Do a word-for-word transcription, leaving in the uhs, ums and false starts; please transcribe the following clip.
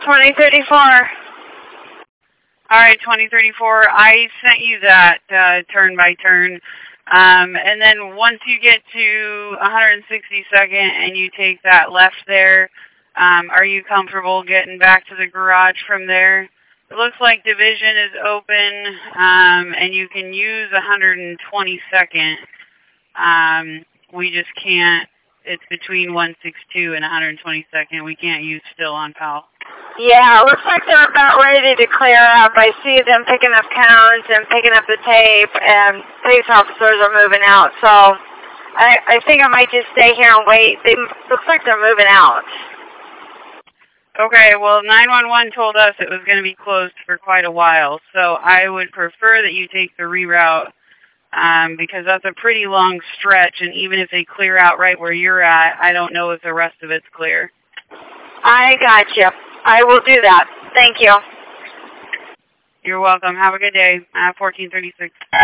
twenty thirty-four. All right, twenty thirty-four, I sent you that uh, turn by turn. Um, and then once you get to one hundred sixty-second and you take that left there, um, are you comfortable getting back to the garage from there? It looks like Division is open, um, and you can use one hundred twenty-second. Um, we just can't. It's between one sixty-two and one hundred twenty-second. We can't use still on Powell. Yeah, it looks like they're about ready to clear up. I see them picking up counts and picking up the tape, and police officers are moving out. So I, I think I might just stay here and wait. They looks like they're moving out. Okay, well, nine one one told us it was going to be closed for quite a while, so I would prefer that you take the reroute um, because that's a pretty long stretch, and even if they clear out right where you're at, I don't know if the rest of it's clear. I got you. I will do that. Thank you. You're welcome. Have a good day. Uh, fourteen thirty-six.